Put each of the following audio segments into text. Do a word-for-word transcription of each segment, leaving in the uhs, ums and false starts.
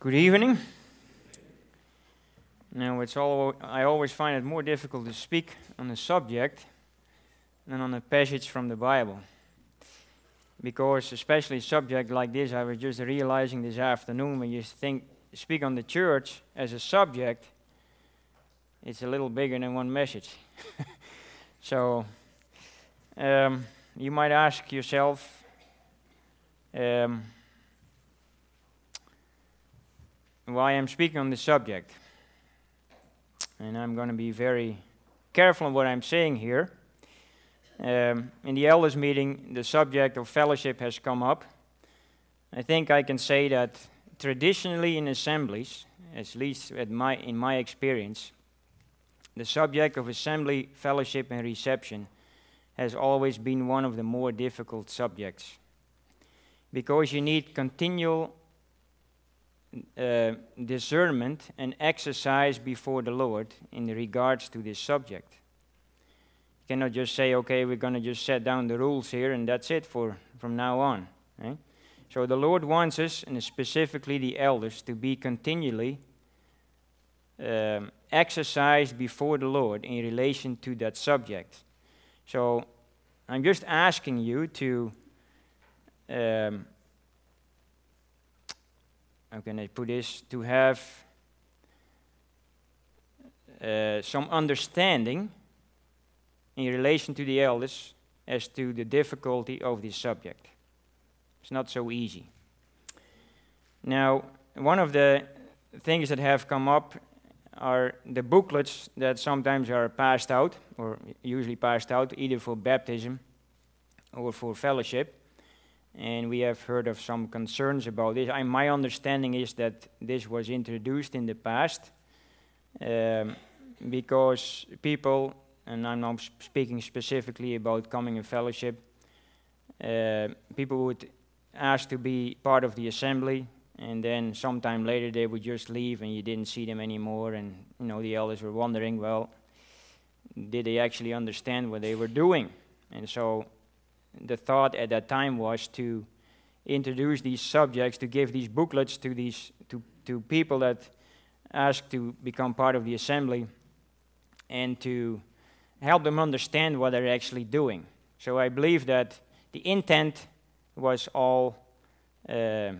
Good evening. Now, it's all, I always find it more difficult to speak on a subject than on a passage from the Bible. Because especially a subject like this, I was just realizing this afternoon, when you think, speak on the church as a subject, it's a little bigger than one message. So, um, you might ask yourself, um, why I'm speaking on this subject. And I'm going to be very careful in what I'm saying here. Um, in the elders meeting, the subject of fellowship has come up. I think I can say that traditionally in assemblies, at least at my, in my experience, the subject of assembly, fellowship, and reception has always been one of the more difficult subjects. Because you need continual Uh, discernment and exercise before the Lord in regards to this subject. You cannot just say, okay, we're going to just set down the rules here and that's it for from now on. Right? So the Lord wants us, and specifically the elders, to be continually um, exercised before the Lord in relation to that subject. So I'm just asking you to um, how can I put this, to have uh, some understanding in relation to the elders as to the difficulty of this subject. It's not so easy. Now, one of the things that have come up are the booklets that sometimes are passed out, or usually passed out, either for baptism or for fellowship. And we have heard of some concerns about this. I, my understanding is that this was introduced in the past um, because people, and I'm not speaking specifically about coming in fellowship, uh, people would ask to be part of the assembly, and then sometime later they would just leave and you didn't see them anymore, and you know the elders were wondering, well, did they actually understand what they were doing? And so the thought at that time was to introduce these subjects, to give these booklets to these to, to people that ask to become part of the assembly, and to help them understand what they're actually doing. So I believe that the intent was all uh, uh,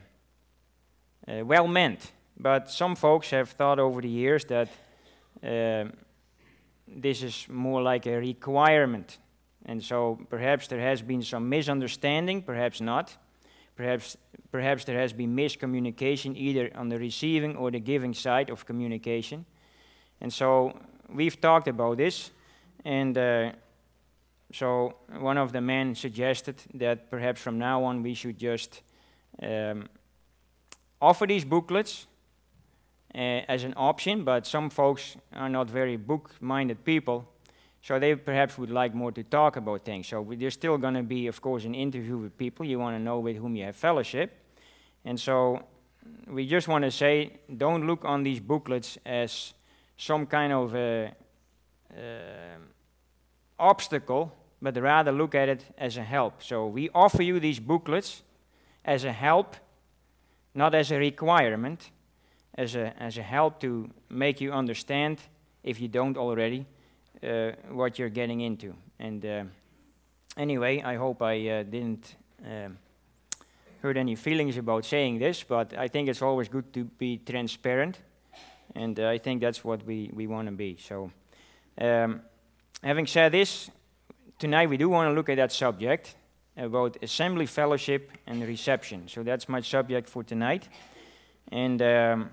well meant, but some folks have thought over the years that uh, this is more like a requirement. And so perhaps there has been some misunderstanding, perhaps not. Perhaps perhaps there has been miscommunication either on the receiving or the giving side of communication. And so we've talked about this, and uh, so one of the men suggested that perhaps from now on we should just um, offer these booklets uh, as an option, but some folks are not very book-minded people, so they perhaps would like more to talk about things. So there's still going to be, of course, an interview with people. You want to know with whom you have fellowship. And so we just want to say, don't look on these booklets as some kind of a, uh, obstacle, but rather look at it as a help. So we offer you these booklets as a help, not as a requirement, as a, as a help to make you understand, if you don't already, Uh, what you're getting into. And uh, anyway, I hope I uh, didn't um, hurt any feelings about saying this, but I think it's always good to be transparent, and uh, I think that's what we, we want to be. So, um, having said this, tonight we do want to look at that subject about assembly, fellowship, and reception. So that's my subject for tonight. And um,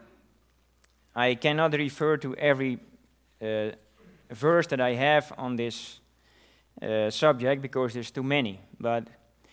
I cannot refer to every uh, verse that I have on this uh, subject because there's too many. But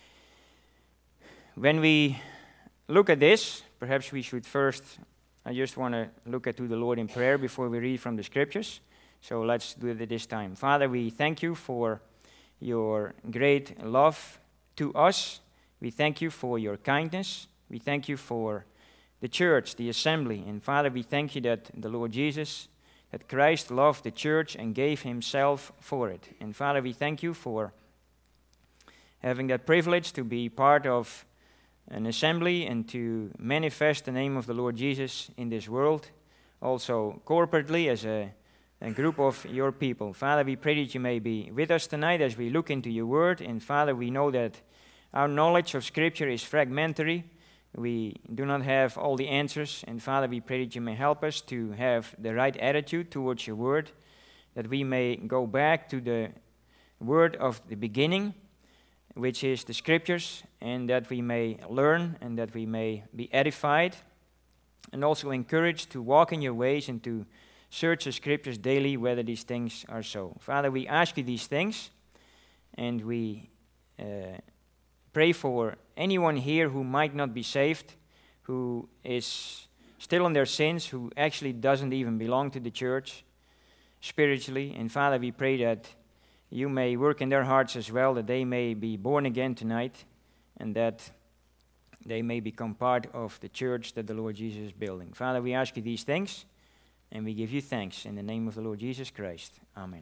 when we look at this, perhaps we should first, I just want to look at to the Lord in prayer before we read from the scriptures. So let's do it this time. Father, we thank you for your great love to us. We thank you for your kindness. We thank you for the church, the assembly. And Father, we thank you that the Lord Jesus, that Christ loved the church and gave himself for it. And Father, we thank you for having that privilege to be part of an assembly and to manifest the name of the Lord Jesus in this world, also corporately as a, a group of your people. Father, we pray that you may be with us tonight as we look into your word. And Father, we know that our knowledge of Scripture is fragmentary. We do not have all the answers. And Father, we pray that you may help us to have the right attitude towards your word, that we may go back to the word of the beginning, which is the Scriptures, and that we may learn and that we may be edified and also encouraged to walk in your ways and to search the Scriptures daily whether these things are so. Father, we ask you these things, and we uh, pray for anyone here who might not be saved, who is still in their sins, who actually doesn't even belong to the church spiritually. And Father, we pray that you may work in their hearts as well, that they may be born again tonight, and that they may become part of the church that the Lord Jesus is building. Father, we ask you these things, and we give you thanks in the name of the Lord Jesus Christ. Amen.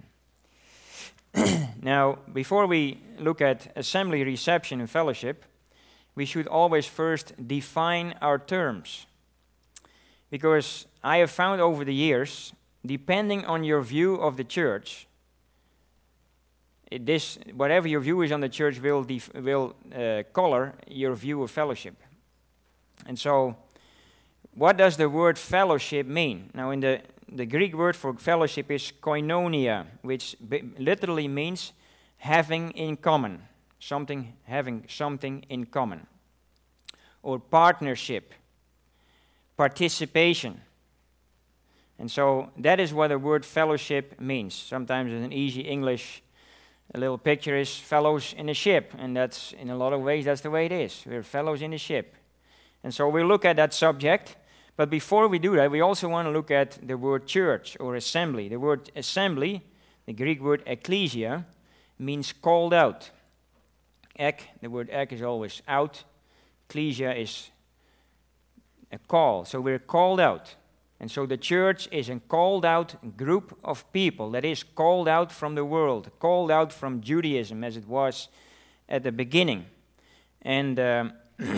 Now, before we look at assembly, reception, and fellowship, we should always first define our terms. Because I have found over the years, depending on your view of the church, It, this, whatever your view is on the church will, def, will uh, color your view of fellowship. And so, what does the word fellowship mean? Now, in the, the Greek word for fellowship is koinonia, which b- literally means having in common, something having something in common, or partnership, participation. And so, that is what the word fellowship means. Sometimes in an easy English, a little picture is fellows in a ship, and that's, in a lot of ways, that's the way it is. We're fellows in a ship. And so we'll look at that subject, but before we do that, we also want to look at the word church or assembly. The word assembly, the Greek word ekklesia, means called out. Ek, the word ek is always out. Ekklesia is a call, so we're called out. And so the church is a called out group of people that is called out from the world, called out from Judaism as it was at the beginning. And um,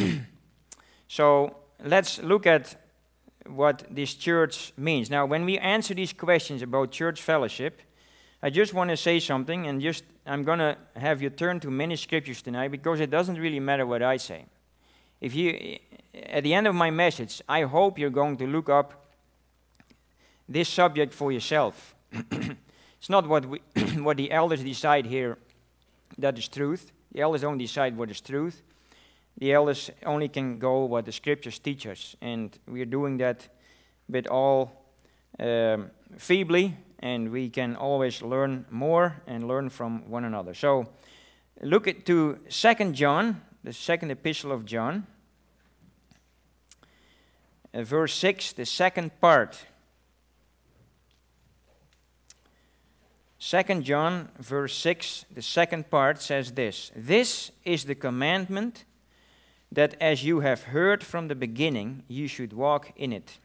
so let's look at what this church means. Now, when we answer these questions about church fellowship, I just want to say something, and just I'm going to have you turn to many scriptures tonight, because it doesn't really matter what I say. If you, at the end of my message, I hope you're going to look up this subject for yourself. It's not what we what the elders decide here that is truth. The elders don't decide what is truth. The elders only can go what the scriptures teach us, and we are doing that with all um, feebly, and we can always learn more and learn from one another. So look at to Second John, the second epistle of John, uh, verse six, the second part. Second John, verse six, the second part says this: "This is the commandment, that as you have heard from the beginning, you should walk in it."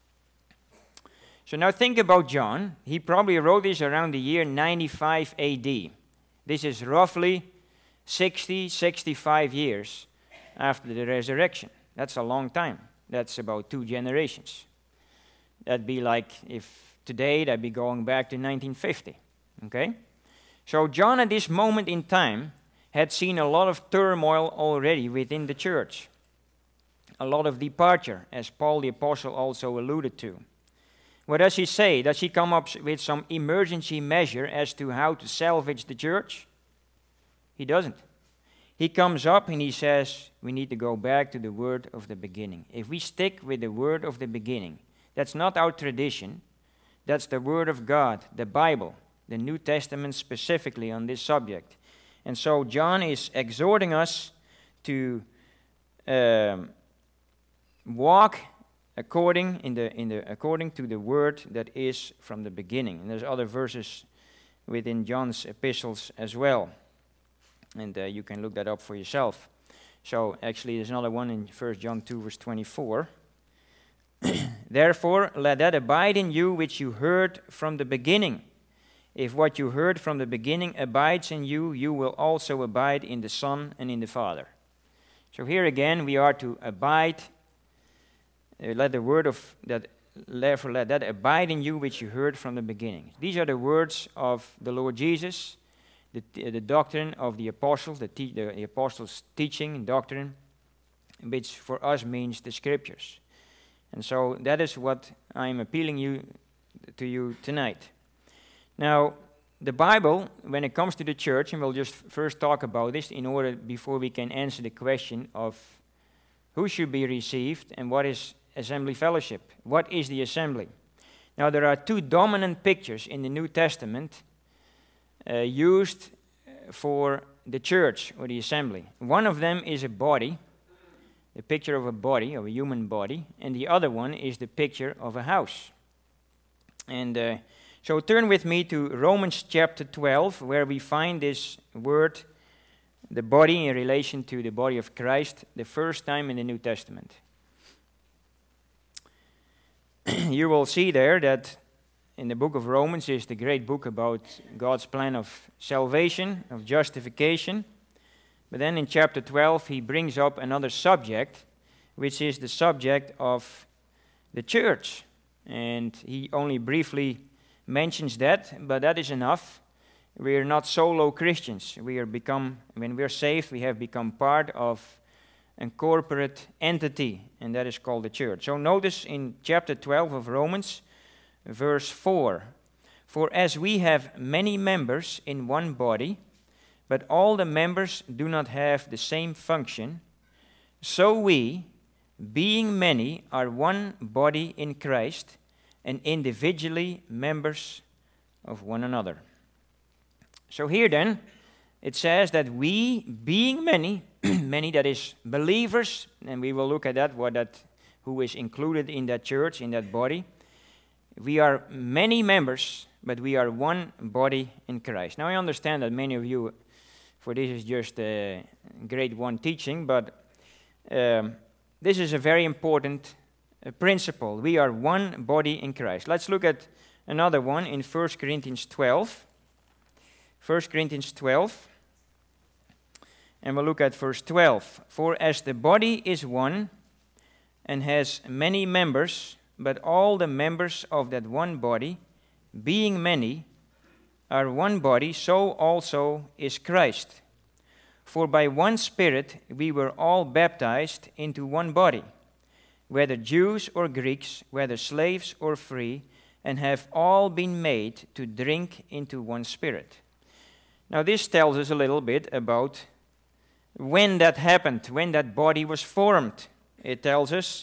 So now think about John. He probably wrote this around the year ninety-five A D. This is roughly sixty, sixty-five years after the resurrection. That's a long time. That's about two generations. That'd be like if today, that'd be going back to nineteen fifty. Okay? So John at this moment in time had seen a lot of turmoil already within the church. A lot of departure, as Paul the Apostle also alluded to. What does he say? Does he come up with some emergency measure as to how to salvage the church? He doesn't. He comes up and he says, we need to go back to the word of the beginning. If we stick with the word of the beginning, that's not our tradition. That's the word of God, the Bible, the New Testament specifically on this subject. And so John is exhorting us to um, walk according in the in the according to the word that is from the beginning. And there's other verses within John's epistles as well, and uh, you can look that up for yourself. So actually, there's another one in First John two, verse twenty-four. "Therefore, let that abide in you which you heard from the beginning. If what you heard from the beginning abides in you, you will also abide in the Son and in the Father." So here again, we are to abide, uh, let the word of that, therefore let that abide in you which you heard from the beginning. These are the words of the Lord Jesus, the, the doctrine of the apostles, the, te- the, the apostles' teaching and doctrine, which for us means the scriptures. And so that is what I'm appealing you to you tonight. Now, the Bible, when it comes to the church, and we'll just first talk about this in order before we can answer the question of who should be received and what is assembly fellowship. What is the assembly? Now, there are two dominant pictures in the New Testament uh, used for the church or the assembly. One of them is a body, the picture of a body, of a human body, and the other one is the picture of a house. And uh, so turn with me to Romans chapter twelve, where we find this word, the body, in relation to the body of Christ, the first time in the New Testament. You will see there that in the book of Romans is the great book about God's plan of salvation, of justification. But then in chapter twelve, he brings up another subject, which is the subject of the church. And he only briefly mentions that, but that is enough. We are not solo Christians. We are become, when we are saved, we have become part of a corporate entity, and that is called the church. So notice in chapter twelve of Romans, verse four, "For as we have many members in one body, but all the members do not have the same function, so we, being many, are one body in Christ, and individually members of one another." So here then, it says that we, being many, many that is believers, and we will look at that, what that, who is included in that church, in that body. We are many members, but we are one body in Christ. Now I understand that many of you, for this is just a grade one teaching, but um, this is a very important uh, principle. We are one body in Christ. Let's look at another one in First Corinthians twelve. First Corinthians twelve. And we'll look at verse twelve. "For as the body is one and has many members, but all the members of that one body, being many, are one body, so also is Christ. For by one Spirit we were all baptized into one body, whether Jews or Greeks, whether slaves or free, and have all been made to drink into one Spirit." Now this tells us a little bit about when that happened, when that body was formed. It tells us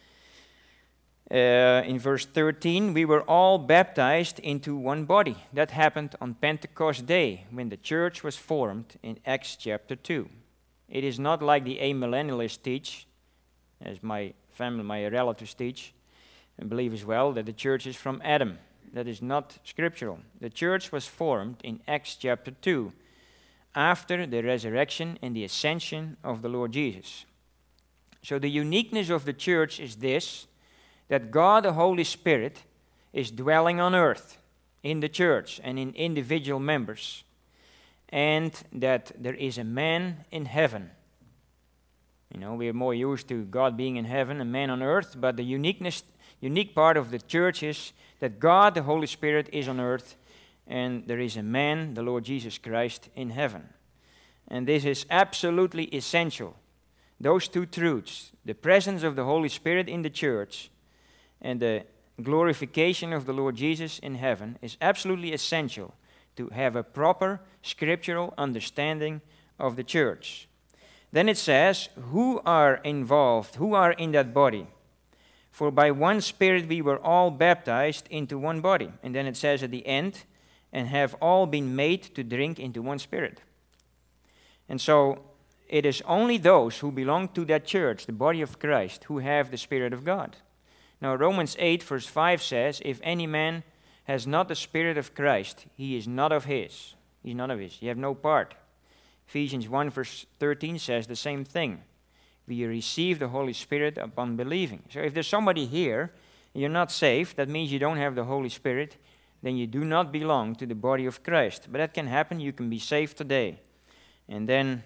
uh, in verse thirteen, we were all baptized into one body. That happened on Pentecost Day, when the church was formed in Acts chapter two. It is not like the amillennialists teach, as my family, my relatives teach, and believe as well, that the church is from Adam. That is not scriptural. The church was formed in Acts chapter two, after the resurrection and the ascension of the Lord Jesus. So the uniqueness of the church is this, that God the Holy Spirit is dwelling on earth, in the church and in individual members, and that there is a man in heaven. You know, we are more used to God being in heaven, a man on earth, but the uniqueness, unique part of the church is that God, the Holy Spirit, is on earth, and there is a man, the Lord Jesus Christ, in heaven. And this is absolutely essential. Those two truths, the presence of the Holy Spirit in the church and the glorification of the Lord Jesus in heaven, is absolutely essential to have a proper scriptural understanding of the church. Then it says, who are involved, who are in that body? For by one Spirit we were all baptized into one body. And then it says at the end, and have all been made to drink into one Spirit. And so it is only those who belong to that church, the body of Christ, who have the Spirit of God. Now Romans eight verse five says, if any man has not the Spirit of Christ, he is not of his. He's not of his. You have no part. Ephesians one verse thirteen says the same thing. We receive the Holy Spirit upon believing. So if there's somebody here, and you're not saved, that means you don't have the Holy Spirit, then you do not belong to the body of Christ. But that can happen. You can be saved today. And then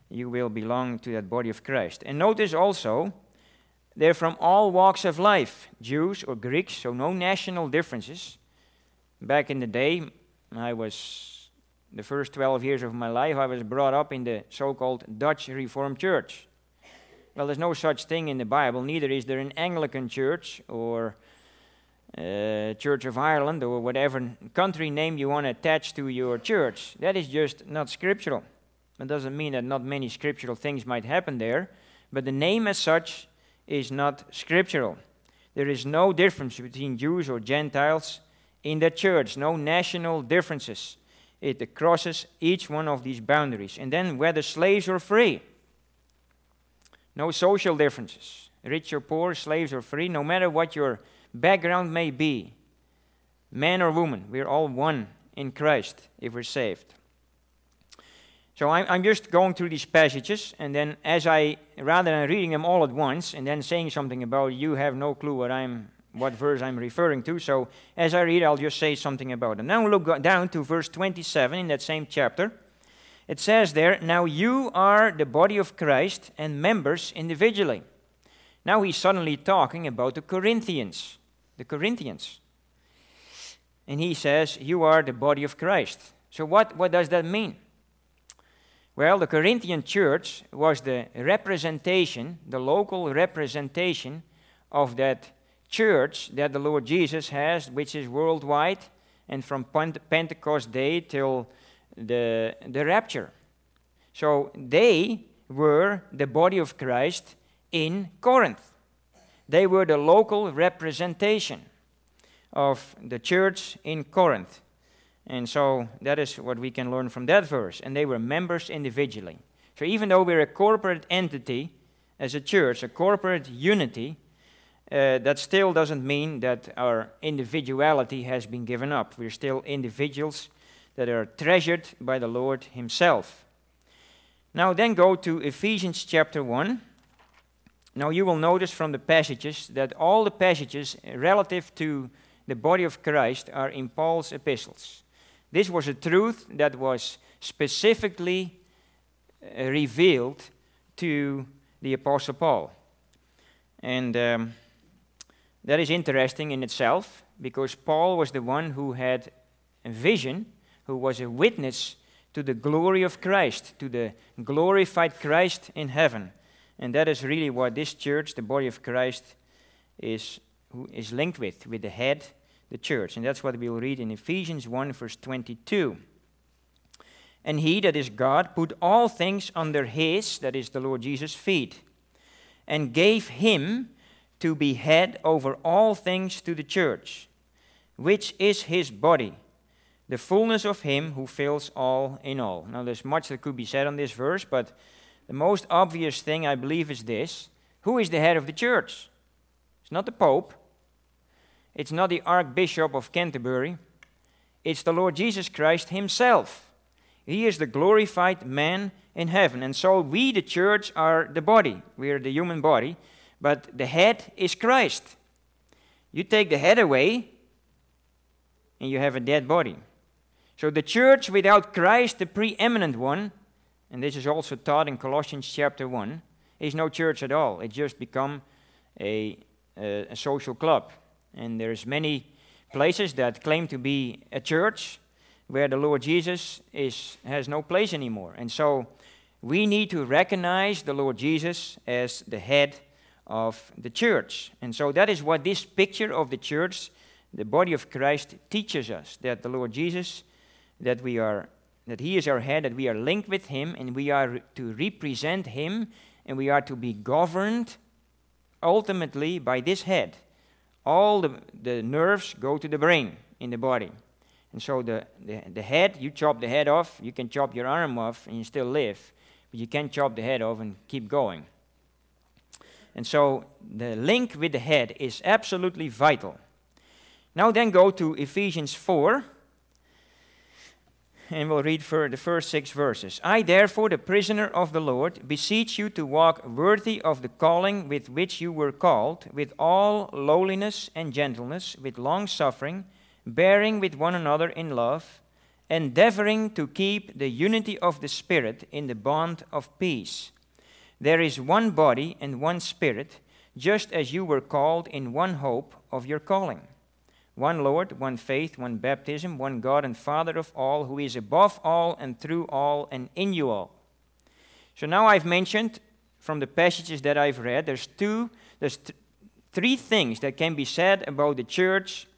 you will belong to that body of Christ. And notice also, they're from all walks of life, Jews or Greeks, so no national differences. Back in the day, I was, the first twelve years of my life, I was brought up in the so-called Dutch Reformed Church. Well, there's no such thing in the Bible, neither is there an Anglican church or uh, Church of Ireland or whatever country name you want to attach to your church. That is just not scriptural. That doesn't mean that not many scriptural things might happen there, but the name as such is not scriptural. There is no difference between Jews or Gentiles in the church, no national differences. It crosses each one of these boundaries. And then whether slaves or free, no social differences. Rich or poor, slaves or free, no matter what your background may be, man or woman, we're all one in Christ if we're saved. So I'm, I'm just going through these passages, and then as I, rather than reading them all at once and then saying something about it, you have no clue what I'm, what verse I'm referring to. So as I read, I'll just say something about them. Now look down to verse twenty-seven in that same chapter. It says there, "Now you are the body of Christ and members individually." Now he's suddenly talking about the Corinthians, the Corinthians. And he says, you are the body of Christ. So what, what does that mean? Well, the Corinthian church was the representation, the local representation of that church that the Lord Jesus has, which is worldwide, and from Pentecost Day till the, the rapture. So they were the body of Christ in Corinth. They were the local representation of the church in Corinth. And so that is what we can learn from that verse. And they were members individually. So even though we're a corporate entity as a church, a corporate unity, uh, that still doesn't mean that our individuality has been given up. We're still individuals that are treasured by the Lord himself. Now then go to Ephesians chapter one. Now you will notice from the passages that all the passages relative to the body of Christ are in Paul's epistles. This was a truth that was specifically uh, revealed to the Apostle Paul. And um, that is interesting in itself, because Paul was the one who had a vision, who was a witness to the glory of Christ, to the glorified Christ in heaven. And that is really what this church, the body of Christ, is, who is linked with, with the head, the church. And that's what we'll read in Ephesians one, verse twenty-two. "And he, that is God, put all things under his," that is the Lord Jesus' feet, "and gave him to be head over all things to the church, which is his body, the fullness of him who fills all in all." Now there's much that could be said on this verse, but the most obvious thing I believe is this: who is the head of the church? It's not the Pope. It's not the Archbishop of Canterbury. It's the Lord Jesus Christ himself. He is the glorified man in heaven. And so we, the church, are the body. We are the human body. But the head is Christ. You take the head away, and you have a dead body. So the church without Christ, the preeminent one, and this is also taught in Colossians chapter one, is no church at all. It's just become a, a, a social club. And there's many places that claim to be a church where the Lord Jesus is has no place anymore. And so we need to recognize the Lord Jesus as the head of the church. And so that is what this picture of the church, the body of Christ, teaches us, that the Lord Jesus, that we are, that he is our head, that we are linked with him, and we are to represent him, and we are to be governed ultimately by this head. All the, the nerves go to the brain in the body. And so the, the, the head, you chop the head off, you can chop your arm off and you still live, but you can't chop the head off and keep going. And so the link with the head is absolutely vital. Now then go to Ephesians four, and we'll read for the first six verses. "I therefore, the prisoner of the Lord, beseech you to walk worthy of the calling with which you were called, with all lowliness and gentleness, with long suffering, bearing with one another in love, endeavoring to keep the unity of the Spirit in the bond of peace. There is one body and one Spirit, just as you were called in one hope of your calling. One Lord, one faith, one baptism, one God and Father of all, who is above all and through all and in you all. So now I've mentioned from the passages that I've read, there's two, there's th- three things that can be said about the church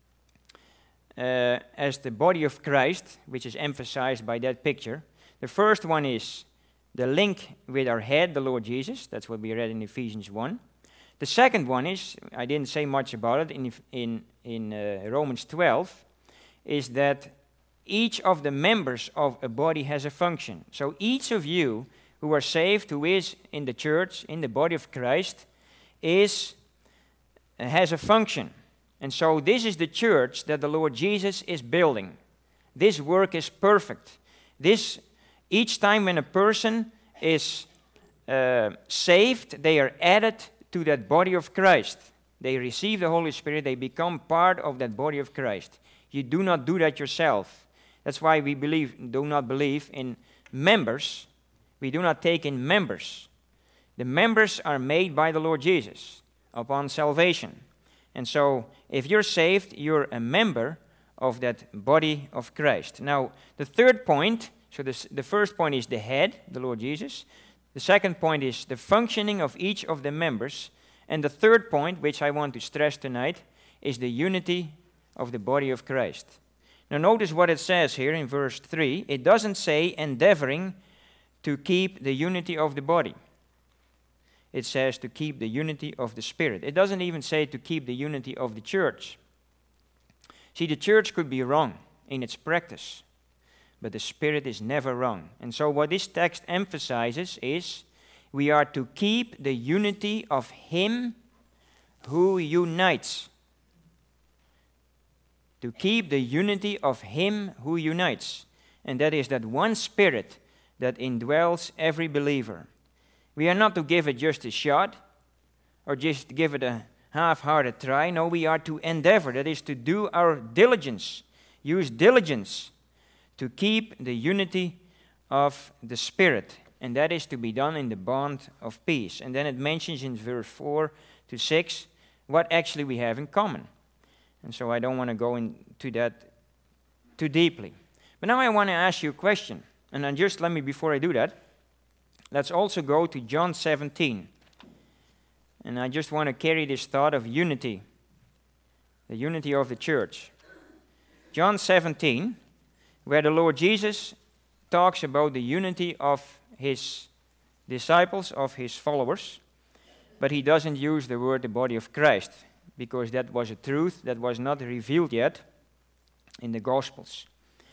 uh, as the body of Christ, which is emphasized by that picture. The first one is the link with our head, the Lord Jesus. That's what we read in Ephesians one. The second one is, I didn't say much about it, in, in, in uh, Romans twelve, is that each of the members of a body has a function. So each of you who are saved, who is in the church, in the body of Christ, is uh, has a function. And so this is the church that the Lord Jesus is building. This work is perfect. This, each time when a person is uh, saved, they are added to that body of Christ. They receive the Holy Spirit, they become part of that body of Christ. You do not do that yourself. That's why we believe, do not believe in members. We do not take in members. The members are made by the Lord Jesus upon salvation. And so, if you're saved, you're a member of that body of Christ. Now, the third point, so this, the first point is the head, the Lord Jesus. The second point is the functioning of each of the members. And the third point, which I want to stress tonight, is the unity of the body of Christ. Now notice what it says here in verse three. It doesn't say endeavoring to keep the unity of the body. It says to keep the unity of the Spirit. It doesn't even say to keep the unity of the church. See, the church could be wrong in its practice, but the Spirit is never wrong. And so what this text emphasizes is we are to keep the unity of Him who unites. To keep the unity of Him who unites. And that is that one Spirit that indwells every believer. We are not to give it just a shot or just give it a half-hearted try. No, we are to endeavor. That is to do our diligence. Use diligence to keep the unity of the Spirit, and that is to be done in the bond of peace. And then it mentions in verse four to six what actually we have in common. And so I don't want to go into that too deeply. But now I want to ask you a question, and then just let me, before I do that, let's also go to John seventeen. And I just want to carry this thought of unity, the unity of the church. John seventeen, where the Lord Jesus talks about the unity of His disciples, of His followers, but He doesn't use the word the body of Christ, because that was a truth that was not revealed yet in the Gospels.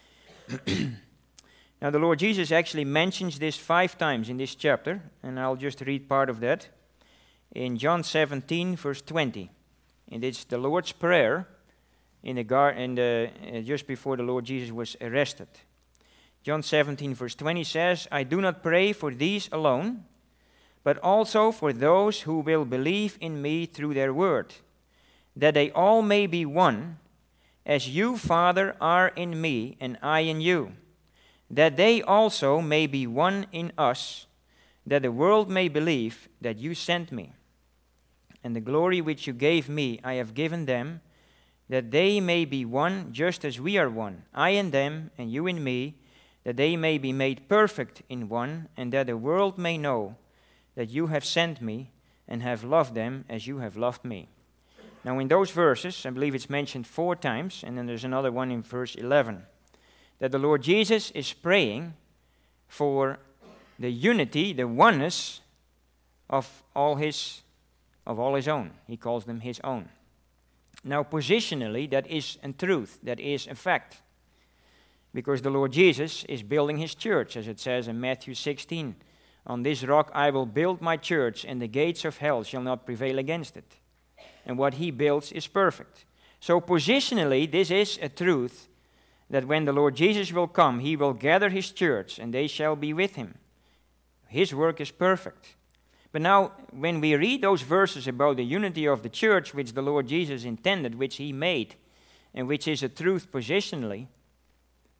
Now the Lord Jesus actually mentions this five times in this chapter, and I'll just read part of that. In John seventeen, verse twenty. And it's the Lord's Prayer in the gar- in the, uh, just before the Lord Jesus was arrested. John seventeen, verse twenty says, I do not pray for these alone, but also for those who will believe in me through their word, that they all may be one, as you, Father, are in me, and I in you, that they also may be one in us, that the world may believe that you sent me. And the glory which you gave me I have given them, that they may be one just as we are one, I in them and you in me, that they may be made perfect in one, and that the world may know that you have sent me and have loved them as you have loved me. Now in those verses, I believe it's mentioned four times, and then there's another one in verse eleven, that the Lord Jesus is praying for the unity, the oneness of all his of all his own. He calls them his own. Now positionally, that is a truth, that is a fact. Because the Lord Jesus is building his church, as it says in Matthew sixteen. On this rock I will build my church, and the gates of hell shall not prevail against it. And what he builds is perfect. So positionally, this is a truth, that when the Lord Jesus will come, he will gather his church, and they shall be with him. His work is perfect. But now, when we read those verses about the unity of the church, which the Lord Jesus intended, which he made, and which is a truth positionally,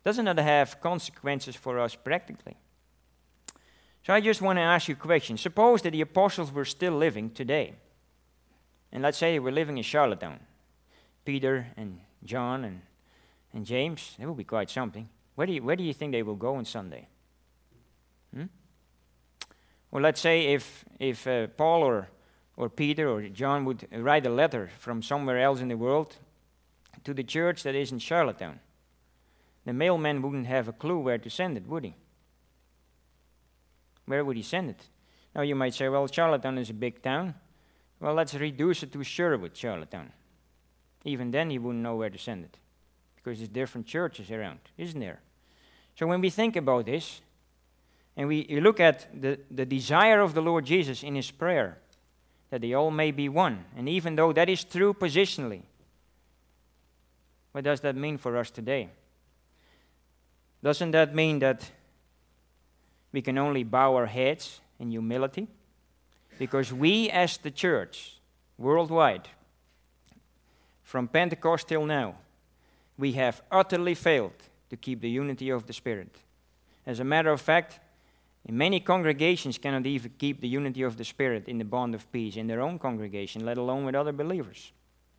Doesn't that have consequences for us practically? So I just want to ask you a question. Suppose that the apostles were still living today. And let's say they were living in Charlottetown. Peter and John and, and James, that would be quite something. Where do you, where do you think they will go on Sunday? Hmm? Well, let's say if, if uh, Paul or, or Peter or John would write a letter from somewhere else in the world to the church that is in Charlottetown. The mailman wouldn't have a clue where to send it, would he? Where would he send it? Now you might say, well, Charlottetown is a big town. Well, let's reduce it to Sherwood, Charlottetown. Even then he wouldn't know where to send it, because there's different churches around, isn't there? So when we think about this, and we you look at the, the desire of the Lord Jesus in his prayer, that they all may be one, and even though that is true positionally, what does that mean for us today? Doesn't that mean that we can only bow our heads in humility? Because we as the church, worldwide, from Pentecost till now, we have utterly failed to keep the unity of the Spirit. As a matter of fact, many congregations cannot even keep the unity of the Spirit in the bond of peace in their own congregation, let alone with other believers.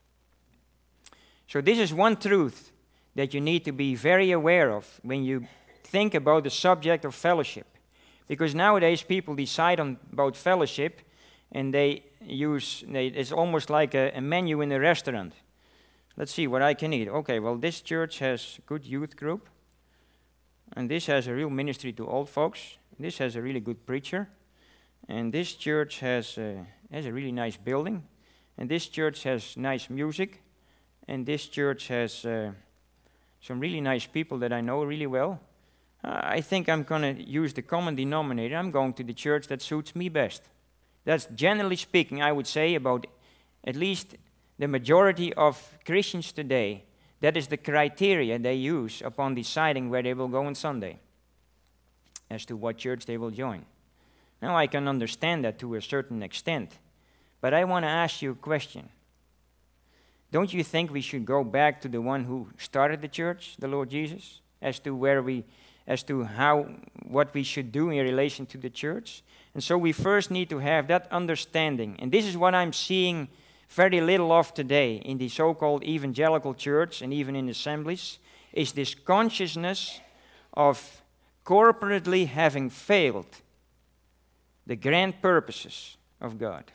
So this is one truth that you need to be very aware of when you think about the subject of fellowship. Because nowadays people decide on, about fellowship, and they use, they, it's almost like a, a menu in a restaurant. Let's see what I can eat. Okay, well, this church has a good youth group, and this has a real ministry to old folks. This has a really good preacher, and this church has a, has a really nice building, and this church has nice music, and this church has uh, some really nice people that I know really well. Uh, I think I'm going to use the common denominator. I'm going to the church that suits me best. That's generally speaking, I would say, about at least the majority of Christians today. That is the criteria they use upon deciding where they will go on Sunday, as to what church they will join. Now, I can understand that to a certain extent, but I want to ask you a question. Don't you think we should go back to the one who started the church, the Lord Jesus, as to where we, as to how, what we should do in relation to the church? And so we first need to have that understanding. And this is what I'm seeing very little of today in the so-called evangelical church and even in assemblies, is this consciousness of corporately having failed the grand purposes of God.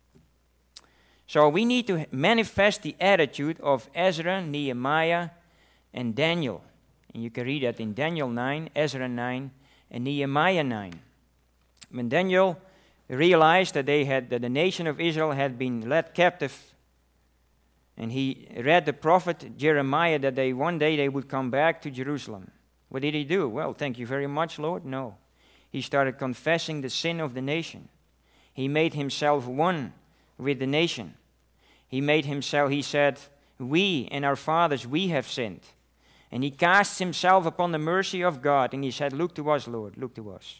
So we need to manifest the attitude of Ezra, Nehemiah, and Daniel. And you can read that in Daniel nine, Ezra nine, and Nehemiah nine. When Daniel realized that they had that the nation of Israel had been led captive, and he read the prophet Jeremiah that they one day they would come back to Jerusalem. What did he do? Well, thank you very much, Lord. No. He started confessing the sin of the nation. He made himself one with the nation. He made himself, he said, we and our fathers, we have sinned. And he cast himself upon the mercy of God, and he said, look to us, Lord, look to us.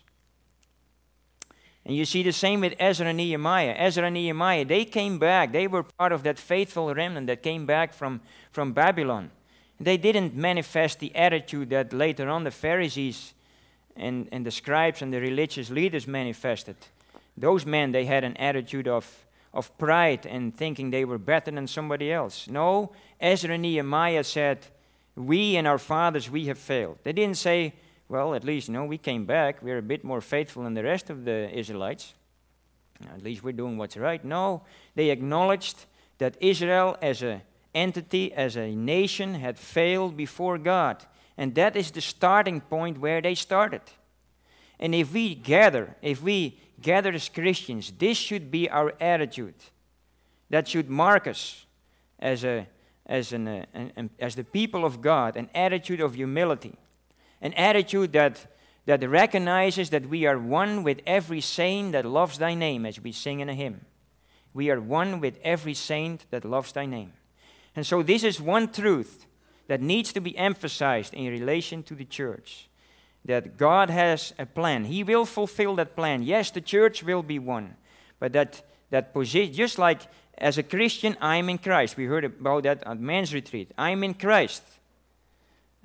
And you see the same with Ezra and Nehemiah. Ezra and Nehemiah, they came back. They were part of that faithful remnant that came back from, from Babylon. They didn't manifest the attitude that later on the Pharisees and, and the scribes and the religious leaders manifested. Those men, they had an attitude of, of pride and thinking they were better than somebody else. No, Ezra and Nehemiah said, we and our fathers, we have failed. They didn't say, well, at least, you know, we came back. We're a bit more faithful than the rest of the Israelites. At least we're doing what's right. No, they acknowledged that Israel as an entity, as a nation, had failed before God. And that is the starting point where they started. And if we gather, if we gather as Christians, this should be our attitude. That should mark us as a as an, uh, an, an as the people of God, an attitude of humility, an attitude that that recognizes that we are one with every saint that loves thy name, as we sing in a hymn. We are one with every saint that loves thy name. And so this is one truth that needs to be emphasized in relation to the church. That God has a plan. He will fulfill that plan. Yes, the church will be one. But that, that position, just like as a Christian, I'm in Christ. We heard about that at men's retreat. I'm in Christ.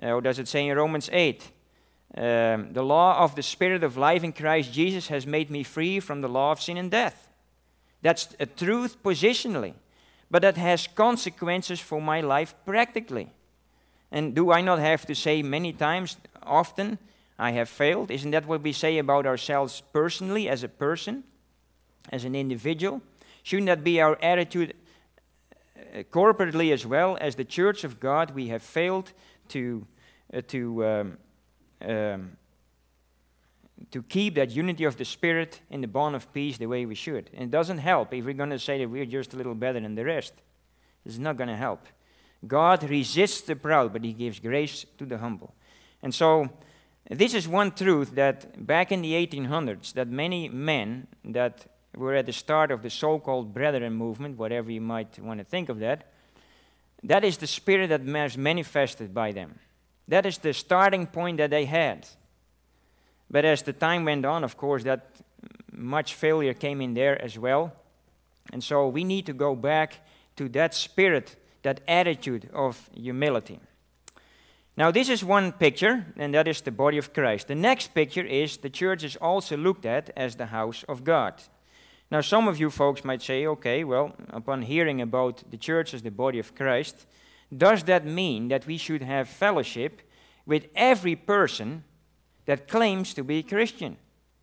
Uh, or does it say in Romans eight? Um, the law of the Spirit of life in Christ Jesus has made me free from the law of sin and death. That's a truth positionally, but that has consequences for my life practically. And do I not have to say many times, often, I have failed? Isn't that what we say about ourselves personally, as a person, as an individual? Shouldn't that be our attitude uh, corporately as well? As the church of God, we have failed to uh, to um, um, to keep that unity of the Spirit in the bond of peace the way we should. And it doesn't help if we're going to say that we're just a little better than the rest. It's not going to help. God resists the proud, but He gives grace to the humble. And so, this is one truth that back in the eighteen hundreds, that many men that were at the start of the so-called Brethren movement, whatever you might want to think of that, that is the spirit that was manifested by them. That is the starting point that they had. But as the time went on, of course, that much failure came in there as well. And so we need to go back to that spirit, that attitude of humility. Now, this is one picture, and that is the body of Christ. The next picture is the church is also looked at as the house of God. Now, some of you folks might say, okay, well, upon hearing about the church as the body of Christ, does that mean that we should have fellowship with every person that claims to be Christian?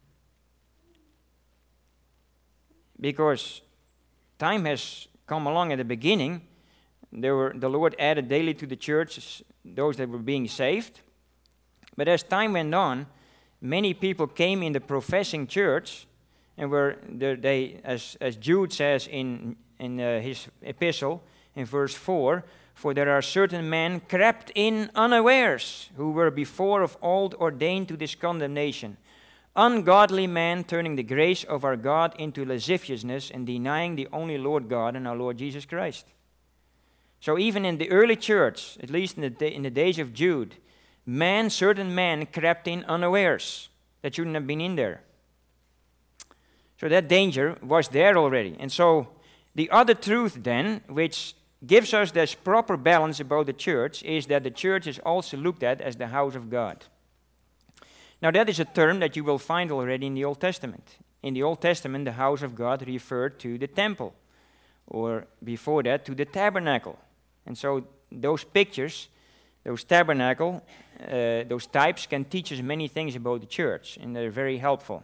Because time has come along at the beginning. There were, the Lord added daily to the church those that were being saved. But as time went on, many people came in the professing church, and were they, as as Jude says in in uh, his epistle in verse four, for there are certain men crept in unawares, who were before of old ordained to this condemnation, ungodly men turning the grace of our God into lasciviousness and denying the only Lord God and our Lord Jesus Christ. So even in the early church, at least in the, day, in the days of Jude, men, certain men crept in unawares that shouldn't have been in there. So that danger was there already. And so the other truth then, which gives us this proper balance about the church, is that the church is also looked at as the house of God. Now that is a term that you will find already in the Old Testament. In the Old Testament, the house of God referred to the temple, or before that, to the tabernacle. And so those pictures, those tabernacle, uh, those types can teach us many things about the church, and they're very helpful.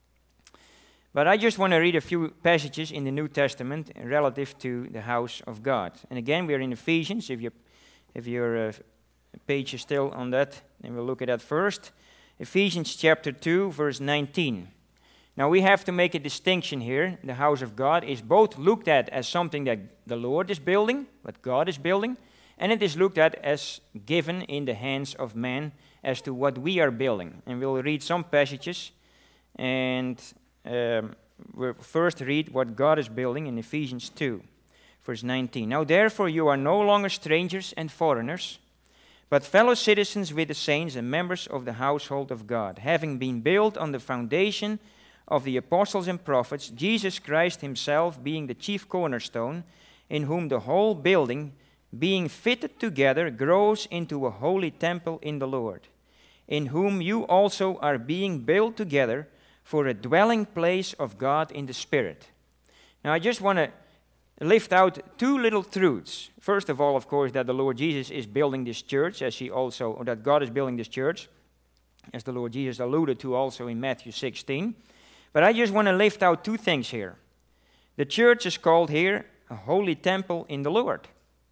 But I just want to read a few passages in the New Testament relative to the house of God. And again, we're in Ephesians. If, you, if your uh, page is still on that, then we'll look at that first. Ephesians chapter two, verse nineteen. Now we have to make a distinction here. The house of God is both looked at as something that the Lord is building, what God is building, and it is looked at as given in the hands of man as to what we are building. And we'll read some passages, and Um, we'll first read what God is building in Ephesians two, verse nineteen. Now therefore you are no longer strangers and foreigners, but fellow citizens with the saints and members of the household of God, having been built on the foundation of the apostles and prophets, Jesus Christ himself being the chief cornerstone, in whom the whole building, being fitted together, grows into a holy temple in the Lord, in whom you also are being built together for a dwelling place of God in the Spirit. Now I just want to lift out two little truths. First of all, of course, that the Lord Jesus is building this church, as he also, or that God is building this church, as the Lord Jesus alluded to also in Matthew sixteen. But I just want to lift out two things here. The church is called here a holy temple in the Lord.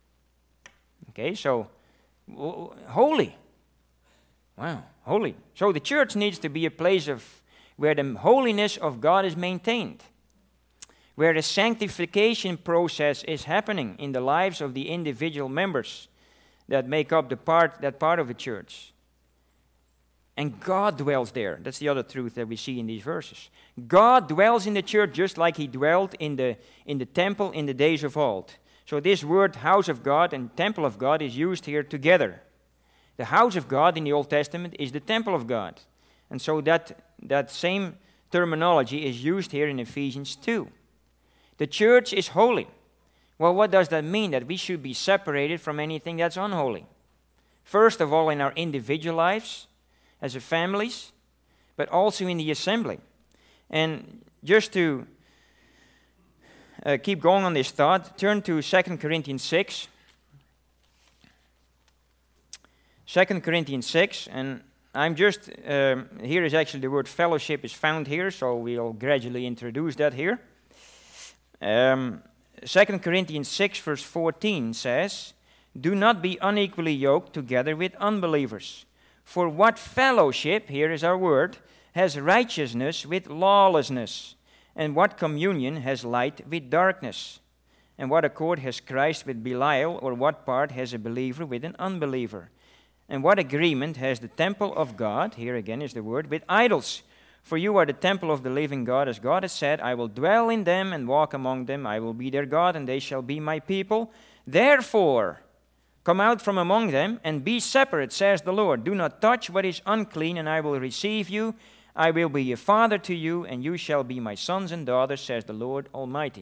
Okay, so w- holy. Wow, holy. So the church needs to be a place of where the holiness of God is maintained, where the sanctification process is happening in the lives of the individual members that make up the part, that part of the church. And God dwells there. That's the other truth that we see in these verses. God dwells in the church just like he dwelt in the, in the temple in the days of old. So this word house of God and temple of God is used here together. The house of God in the Old Testament is the temple of God. And so that, that same terminology is used here in Ephesians two. The church is holy. Well, what does that mean? That we should be separated from anything that's unholy. First of all, in our individual lives, as a families, but also in the assembly. And just to uh, keep going on this thought, turn to Second Corinthians six. Second Corinthians six, and I'm just, um, here is actually the word fellowship is found here, so we'll gradually introduce that here. Um, Second Corinthians six verse fourteen says, "Do not be unequally yoked together with unbelievers. For what fellowship," here is our word, "has righteousness with lawlessness? And what communion has light with darkness? And what accord has Christ with Belial, or what part has a believer with an unbeliever? And what agreement has the temple of God," here again is the word, "with idols? For you are the temple of the living God, as God has said, I will dwell in them and walk among them. I will be their God, and they shall be my people. Therefore, come out from among them and be separate, says the Lord. Do not touch what is unclean, and I will receive you. I will be a father to you, and you shall be my sons and daughters, says the Lord Almighty."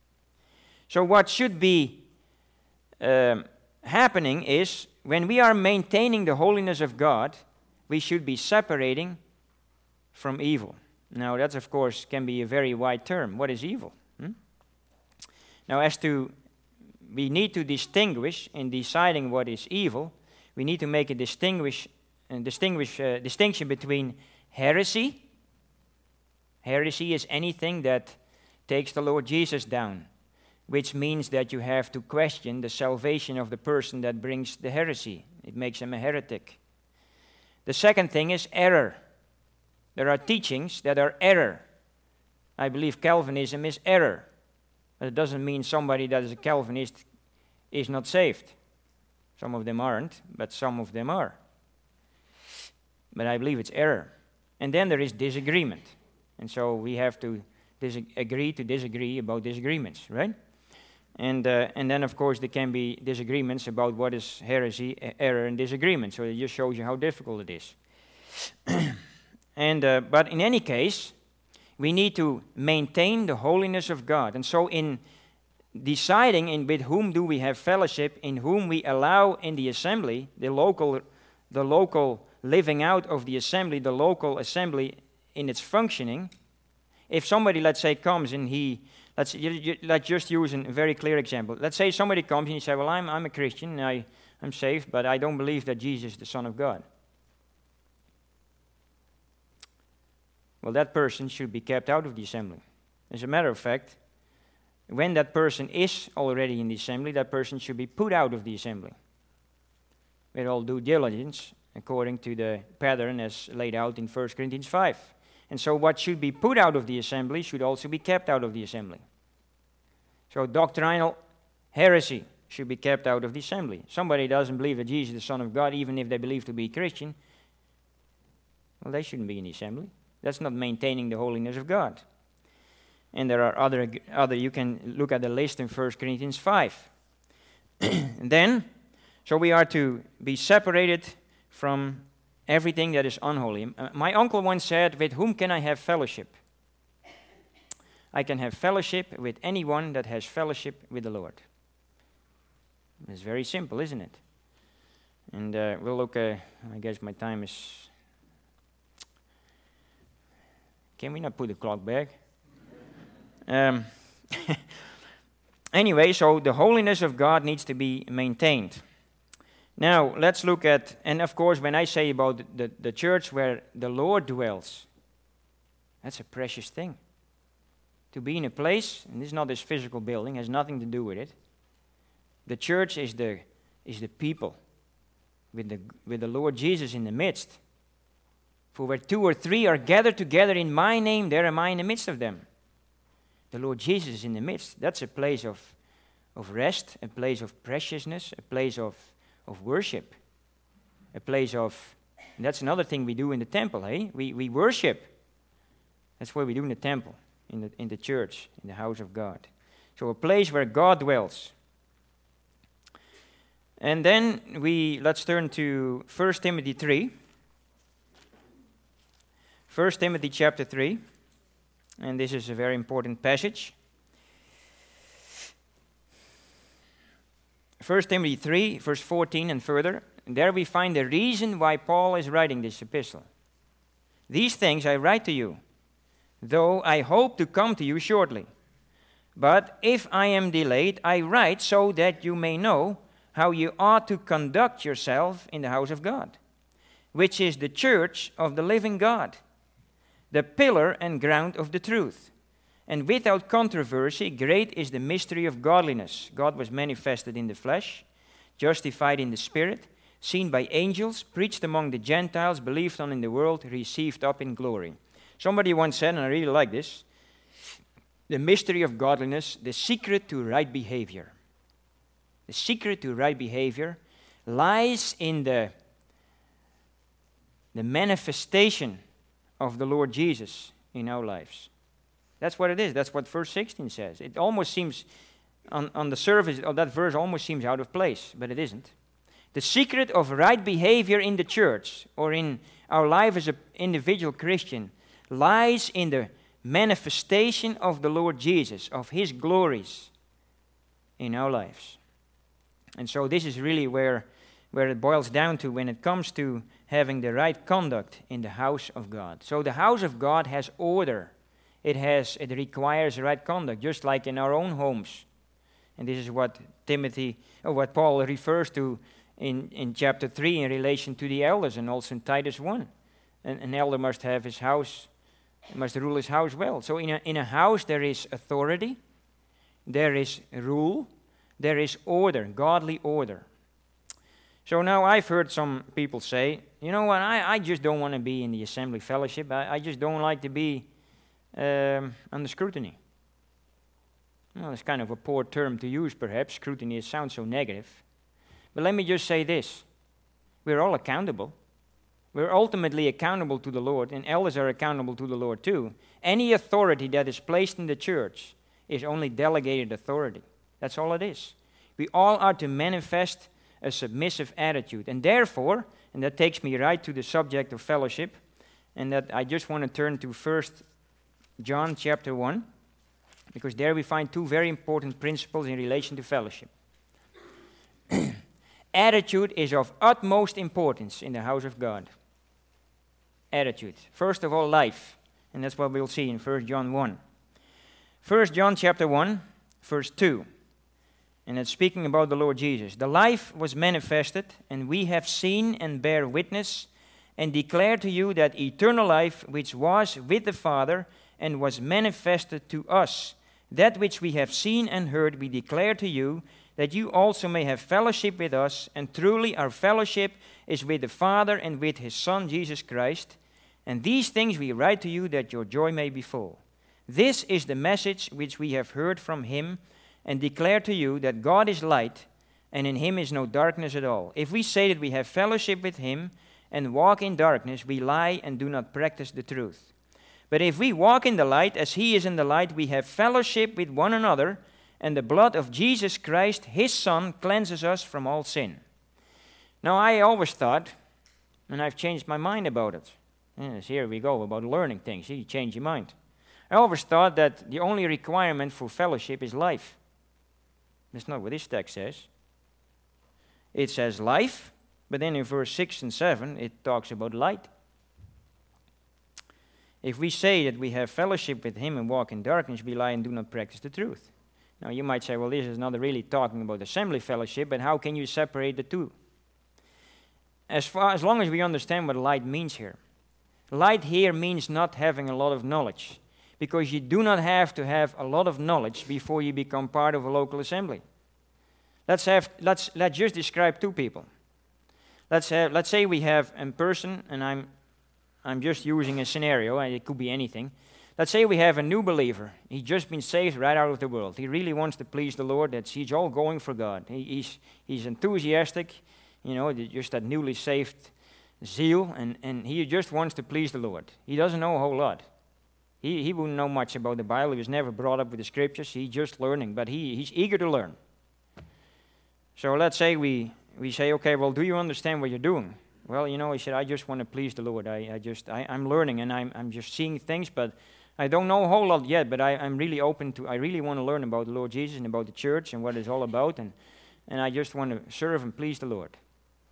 So what should be um, happening is, when we are maintaining the holiness of God, we should be separating from evil. Now, that, of course, can be a very wide term. What is evil? Hmm? Now, as to, we need to distinguish in deciding what is evil, we need to make a distinguish, a distinguish, uh, distinction between heresy. Heresy is anything that takes the Lord Jesus down, which means that you have to question the salvation of the person that brings the heresy. It makes him a heretic. The second thing is error. There are teachings that are error. I believe Calvinism is error. But it doesn't mean somebody that is a Calvinist is not saved. Some of them aren't, but some of them are. But I believe it's error. And then there is disagreement. And so we have to dis- agree to disagree about disagreements, right? And uh, and then, of course, there can be disagreements about what is heresy, error, and disagreement. So it just shows you how difficult it is. and uh, But in any case, we need to maintain the holiness of God. And so in deciding in with whom do we have fellowship, in whom we allow in the assembly, the local, the local living out of the assembly, the local assembly in its functioning, if somebody, let's say, comes and he... Let's, you, you, let's just use a very clear example. Let's say somebody comes and you say, well, I'm, I'm a Christian, and I, I'm saved, but I don't believe that Jesus is the Son of God. Well, that person should be kept out of the assembly. As a matter of fact, when that person is already in the assembly, that person should be put out of the assembly with all due diligence, according to the pattern as laid out in First Corinthians five. And so what should be put out of the assembly should also be kept out of the assembly. So doctrinal heresy should be kept out of the assembly. Somebody doesn't believe that Jesus is the Son of God, even if they believe to be Christian, well, they shouldn't be in the assembly. That's not maintaining the holiness of God. And there are other, other you can look at the list in First Corinthians five. And then, so we are to be separated from everything that is unholy. Uh, my uncle once said, with whom can I have fellowship? I can have fellowship with anyone that has fellowship with the Lord. It's very simple, isn't it? And uh, we'll look, uh, I guess my time is... Can we not put the clock back? um, anyway, so the holiness of God needs to be maintained. Now, let's look at, and of course, when I say about the, the, the church where the Lord dwells, that's a precious thing. To be in a place, and this is not this physical building, has nothing to do with it. The church is the is the people with the with the Lord Jesus in the midst. For where two or three are gathered together in my name, there am I in the midst of them. The Lord Jesus is in the midst. That's a place of, of rest, a place of preciousness, a place of of worship, a place of, that's another thing we do in the temple, hey? We we worship. That's what we do in the temple, in the in the church, in the house of God. So a place where God dwells. And then we, let's turn to First Timothy three. First Timothy chapter three, and this is a very important passage. First Timothy three, verse fourteen and further. And there we find the reason why Paul is writing this epistle. These things I write to you, though I hope to come to you shortly. But if I am delayed, I write so that you may know how you ought to conduct yourself in the house of God, which is the church of the living God, the pillar and ground of the truth. And without controversy, great is the mystery of godliness. God was manifested in the flesh, justified in the spirit, seen by angels, preached among the Gentiles, believed on in the world, received up in glory. Somebody once said, and I really like this, the mystery of godliness, the secret to right behavior. The secret to right behavior lies in the, the manifestation of the Lord Jesus in our lives. That's what it is. That's what verse sixteen says. It almost seems, on, on the surface of that verse, almost seems out of place, but it isn't. The secret of right behavior in the church or in our life as an individual Christian lies in the manifestation of the Lord Jesus, of His glories in our lives. And so this is really where, where it boils down to when it comes to having the right conduct in the house of God. So the house of God has order. It has, it requires right conduct, just like in our own homes. And this is what Timothy, or what Paul refers to in, in chapter three in relation to the elders, and also in Titus one. An, an elder must have his house, must rule his house well. So in a, in a house there is authority, there is rule, there is order, godly order. So now I've heard some people say, you know what, I, I just don't want to be in the assembly fellowship. I, I just don't like to be um, under scrutiny. Well, it's kind of a poor term to use, perhaps. Scrutiny, it sounds so negative. But let me just say this. We're all accountable. We're ultimately accountable to the Lord, and elders are accountable to the Lord too. Any authority that is placed in the church is only delegated authority. That's all it is. We all are to manifest a submissive attitude. And therefore, and that takes me right to the subject of fellowship, and that I just want to turn to First John chapter one, because there we find two very important principles in relation to fellowship. Attitude is of utmost importance in the house of God. Attitude. First of all, life. And that's what we'll see in First John one. First John chapter one, verse two. And it's speaking about the Lord Jesus. The life was manifested, and we have seen and bear witness, and declare to you that eternal life which was with the Father and was manifested to us. That which we have seen and heard we declare to you, that you also may have fellowship with us, and truly our fellowship is with the Father and with His Son Jesus Christ. And these things we write to you, that your joy may be full. This is the message which we have heard from Him, and declare to you that God is light, and in Him is no darkness at all. If we say that we have fellowship with Him, and walk in darkness, we lie and do not practice the truth. But if we walk in the light, as He is in the light, we have fellowship with one another, and the blood of Jesus Christ, His Son, cleanses us from all sin. Now, I always thought, and I've changed my mind about it. Yes, here we go, about learning things. You change your mind. I always thought that the only requirement for fellowship is life. That's not what this text says. It says life, but then in verse six and seven, it talks about light. If we say that we have fellowship with Him and walk in darkness, we lie and do not practice the truth. Now, you might say, well, this is not really talking about assembly fellowship, but how can you separate the two? As far as long as we understand what light means here. Light here means not having a lot of knowledge, because you do not have to have a lot of knowledge before you become part of a local assembly. Let's have let's let's just describe two people. Let's have let's say we have a person, and I'm I'm just using a scenario, and it could be anything. Let's say we have a new believer. He's just been saved right out of the world. He really wants to please the Lord. That's, he's all going for God. He, he's, he's enthusiastic, you know, just that newly saved zeal, and, and he just wants to please the Lord. He doesn't know a whole lot. He, he wouldn't know much about the Bible. He was never brought up with the Scriptures. He's just learning, but he, he's eager to learn. So let's say we, we say, okay, well, do you understand what you're doing? Well, you know, he said, I just want to please the Lord. I, I just, I, I'm learning, and I'm, I'm just seeing things, but I don't know a whole lot yet, but I, I'm really open to, I really want to learn about the Lord Jesus and about the church and what it's all about, and, and I just want to serve and please the Lord.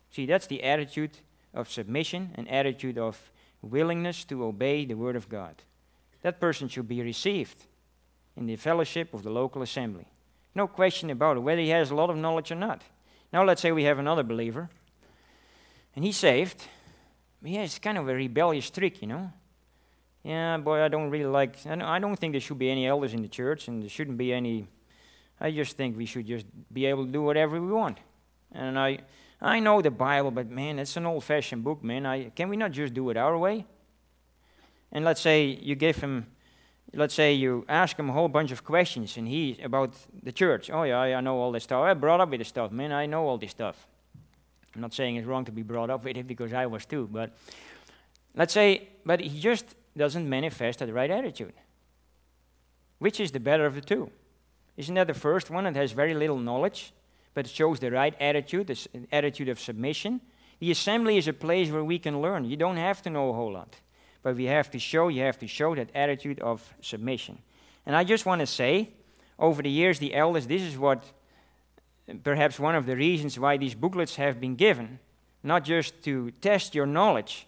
See, that's the attitude of submission, an attitude of willingness to obey the word of God. That person should be received in the fellowship of the local assembly. No question about it, whether he has a lot of knowledge or not. Now let's say we have another believer, and he's saved. He has kind of a rebellious streak, you know. Yeah, boy, I don't really like, I don't, I don't think there should be any elders in the church, and there shouldn't be any, I just think we should just be able to do whatever we want. And I I know the Bible, but man, it's an old-fashioned book, man. I, can we not just do it our way? And let's say you give him, let's say you ask him a whole bunch of questions, and he, about the church. Oh yeah, I, I know all this stuff. I brought up with this stuff, man. I know all this stuff. I'm not saying it's wrong to be brought up with it, because I was too, but let's say, but he just doesn't manifest the right attitude. Which is the better of the two? Isn't that the first one that has very little knowledge, but it shows the right attitude, the s- attitude of submission? The assembly is a place where we can learn. You don't have to know a whole lot, but we have to show, you have to show that attitude of submission. And I just want to say, over the years, the elders, this is what, perhaps one of the reasons why these booklets have been given, not just to test your knowledge,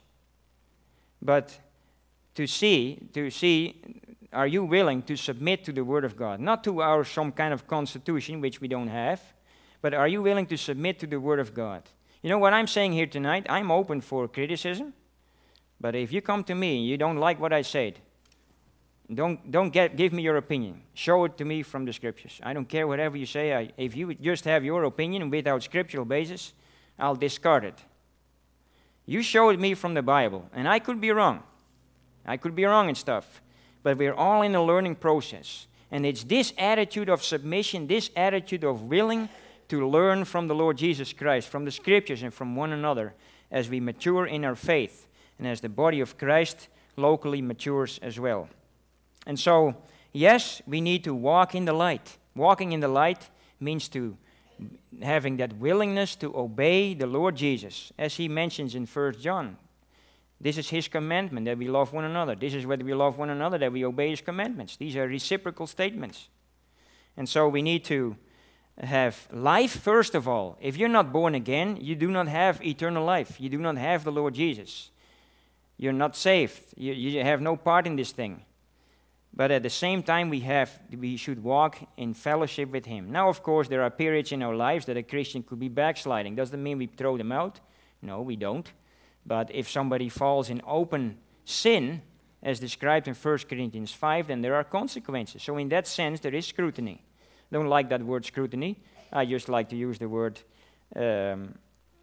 but to see, to see, are you willing to submit to the Word of God? Not to our some kind of constitution, which we don't have, but are you willing to submit to the Word of God? You know what I'm saying here tonight? I'm open for criticism, but if you come to me and you don't like what I said, don't don't get give me your opinion. Show it to me from the Scriptures. I don't care whatever you say. I, if you just have your opinion without scriptural basis, I'll discard it. You show it me from the Bible, and I could be wrong. I could be wrong and stuff, but we're all in a learning process. And it's this attitude of submission, this attitude of willing to learn from the Lord Jesus Christ, from the Scriptures and from one another, as we mature in our faith, and as the body of Christ locally matures as well. And so, yes, we need to walk in the light. Walking in the light means to having that willingness to obey the Lord Jesus, as he mentions in First John. This is his commandment, that we love one another. This is whether we love one another, that we obey his commandments. These are reciprocal statements. And so we need to have life, first of all. If you're not born again, you do not have eternal life. You do not have the Lord Jesus. You're not saved. You, you have no part in this thing. But at the same time, we have we should walk in fellowship with him. Now, of course, there are periods in our lives that a Christian could be backsliding. Doesn't mean we throw them out. No, we don't. But if somebody falls in open sin, as described in First Corinthians five, then there are consequences. So in that sense, there is scrutiny. Don't like that word scrutiny. I just like to use the word um,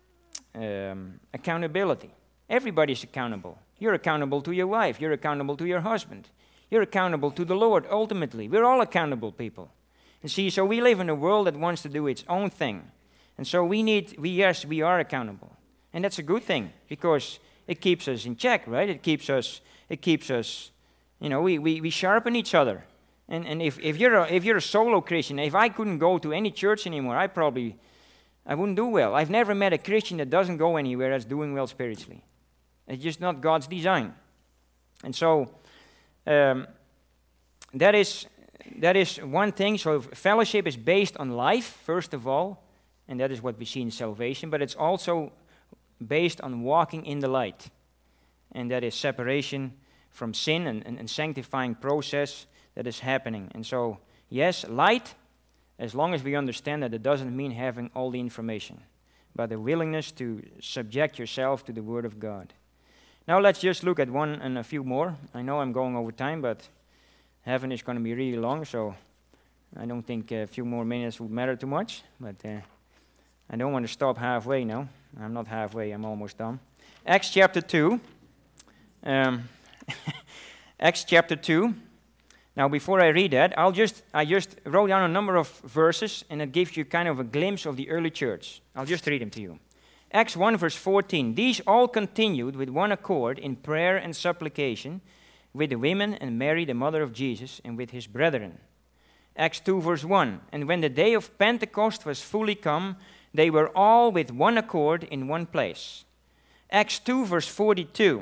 um, accountability. Everybody's accountable. You're accountable to your wife. You're accountable to your husband. You're accountable to the Lord, ultimately. We're all accountable people. And see, so we live in a world that wants to do its own thing. And so we need, we yes, we are accountable. And that's a good thing, because it keeps us in check, right? It keeps us, it keeps us, you know, we, we, we sharpen each other. And and if, if you're a, if you're a solo Christian, if I couldn't go to any church anymore, I probably, I wouldn't do well. I've never met a Christian that doesn't go anywhere that's doing well spiritually. It's just not God's design. And so, um, that is that is one thing. So fellowship is based on life, first of all, and that is what we see in salvation, but it's also based on walking in the light, and that is separation from sin and, and, and sanctifying process that is happening. And so, yes, light, as long as we understand that, it doesn't mean having all the information, but the willingness to subject yourself to the Word of God. Now let's just look at one and a few more. I know I'm going over time, but heaven is going to be really long, so I don't think a few more minutes would matter too much, but uh, I don't want to stop halfway now. I'm not halfway, I'm almost done. Acts chapter two. Um, Acts chapter two. Now, before I read that, I'll just I just wrote down a number of verses, and it gives you kind of a glimpse of the early church. I'll just read them to you. Acts one, verse fourteen. These all continued with one accord in prayer and supplication with the women and Mary, the mother of Jesus, and with his brethren. Acts two, verse one. And when the day of Pentecost was fully come, they were all with one accord in one place. Acts two, verse forty-two,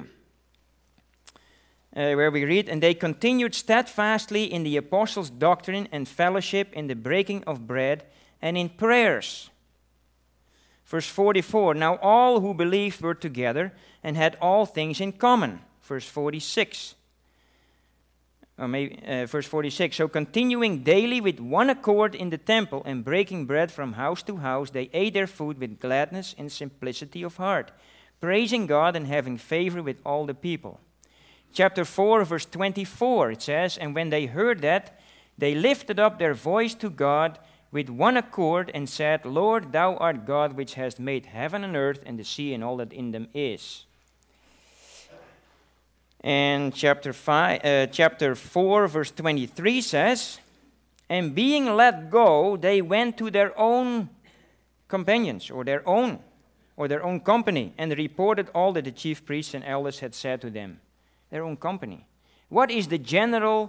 uh, where we read, And they continued steadfastly in the apostles' doctrine and fellowship, in the breaking of bread, and in prayers. Verse forty-four, now all who believed were together and had all things in common. Verse forty-six, or maybe uh, verse forty-six, so continuing daily with one accord in the temple and breaking bread from house to house, they ate their food with gladness and simplicity of heart, praising God and having favor with all the people. Chapter four, verse twenty-four, it says, and when they heard that, they lifted up their voice to God with one accord and said, Lord, thou art God which hast made heaven and earth and the sea and all that in them is. And chapter five, uh, chapter four, verse twenty-three says, and being let go, they went to their own companions, or their own, or their own company, and reported all that the chief priests and elders had said to them. Their own company. What is the general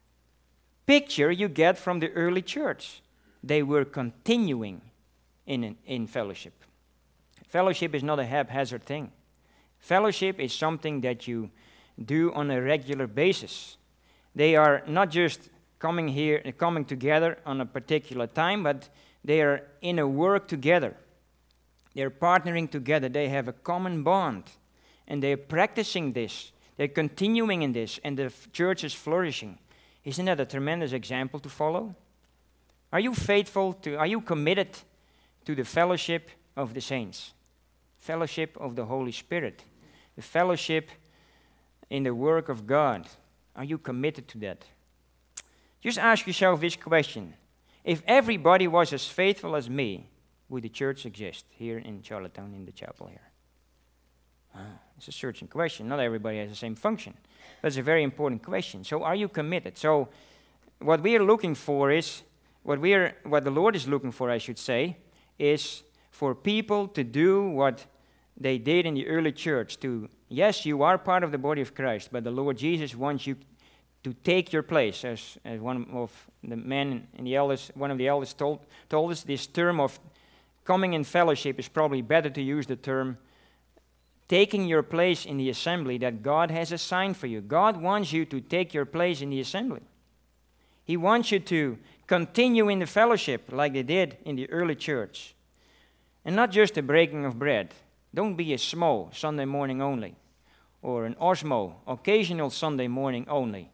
picture you get from the early church? They were continuing in, in fellowship. Fellowship is not a haphazard thing. Fellowship is something that you do on a regular basis. They are not just coming here, coming together on a particular time, but they are in a work together. They are partnering together. They have a common bond, and they are practicing this. They're continuing in this, and the f- church is flourishing. Isn't that a tremendous example to follow? Are you faithful to, are you committed to the fellowship of the saints? Fellowship of the Holy Spirit. The fellowship in the work of God. Are you committed to that? Just ask yourself this question. If everybody was as faithful as me, would the church exist here in Charlottetown in the chapel here? Wow, it's a searching question. Not everybody has the same function. But it's a very important question. So are you committed? So what we are looking for is, what we are, what the Lord is looking for, I should say, is for people to do what they did in the early church. To, yes, you are part of the body of Christ, but the Lord Jesus wants you to take your place. As, as one of the men in the elders, one of the elders told, told us, this term of coming in fellowship is probably better to use the term taking your place in the assembly that God has assigned for you. God wants you to take your place in the assembly. He wants you to continue in the fellowship like they did in the early church. And not just the breaking of bread. Don't be a smo, Sunday morning only. Or an osmo, occasional Sunday morning only.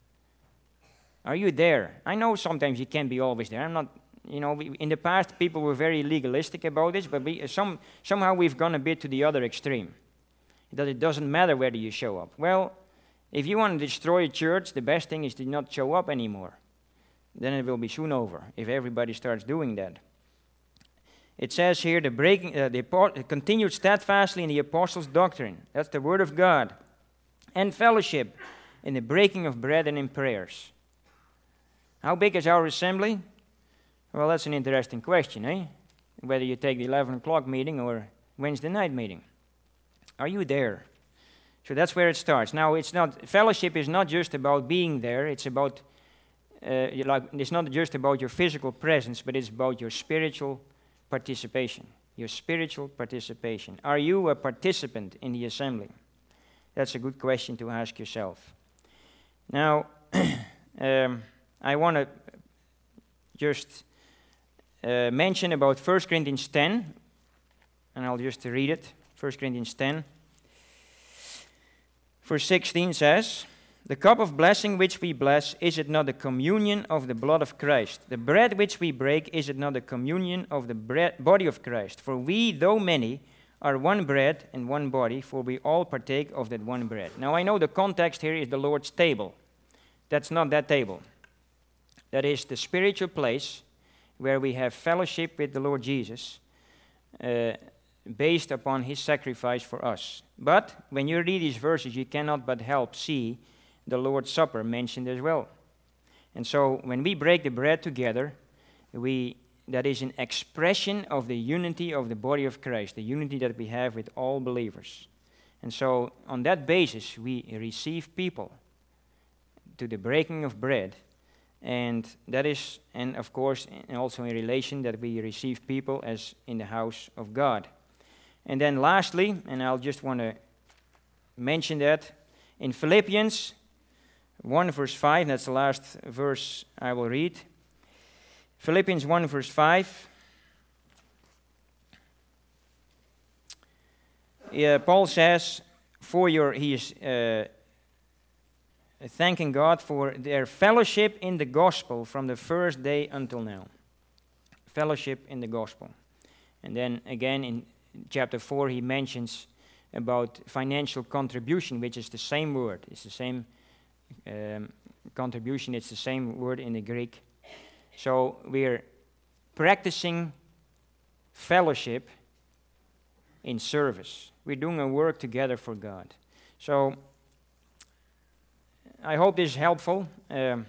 Are you there? I know sometimes you can't be always there. I'm not, you know, we, in the past people were very legalistic about this, but we, some, somehow we've gone a bit to the other extreme. That it doesn't matter whether you show up. Well, if you want to destroy a church, the best thing is to not show up anymore. Then it will be soon over if everybody starts doing that. It says here, the breaking, uh, the continued steadfastly in the apostles' doctrine. That's the word of God. And fellowship in the breaking of bread and in prayers. How big is our assembly? Well, that's an interesting question, eh? Whether you take the eleven o'clock meeting or Wednesday night meeting. Are you there? So that's where it starts. Now, it's not fellowship is not just about being there. It's about uh, like it's not just about your physical presence, but it's about your spiritual participation. Your spiritual participation. Are you a participant in the assembly? That's a good question to ask yourself. Now, um, I want to just uh, mention about First Corinthians ten, and I'll just read it. First Corinthians ten, verse sixteen says, the cup of blessing which we bless, is it not the communion of the blood of Christ? The bread which we break, is it not the communion of the bread, body of Christ? For we, though many, are one bread and one body, for we all partake of that one bread. Now I know the context here is the Lord's table. That's not that table. That is the spiritual place where we have fellowship with the Lord Jesus, uh, based upon his sacrifice for us. But when you read these verses, you cannot but help see the Lord's Supper mentioned as well. And so when we break the bread together, we that is an expression of the unity of the body of Christ, the unity that we have with all believers. And so on that basis, we receive people to the breaking of bread. And that is, and of course, and also in relation that we receive people as in the house of God. And then lastly, and I'll just want to mention that, in Philippians one verse five, that's the last verse I will read. Philippians one verse five. uh, Paul says, for your, he is uh, thanking God for their fellowship in the gospel from the first day until now. Fellowship in the gospel. And then again in chapter four he mentions about financial contribution, which is the same word. It's the same um, contribution, it's the same word in the Greek. So we're practicing fellowship in service. We're doing a work together for God. So I hope this is helpful. Um,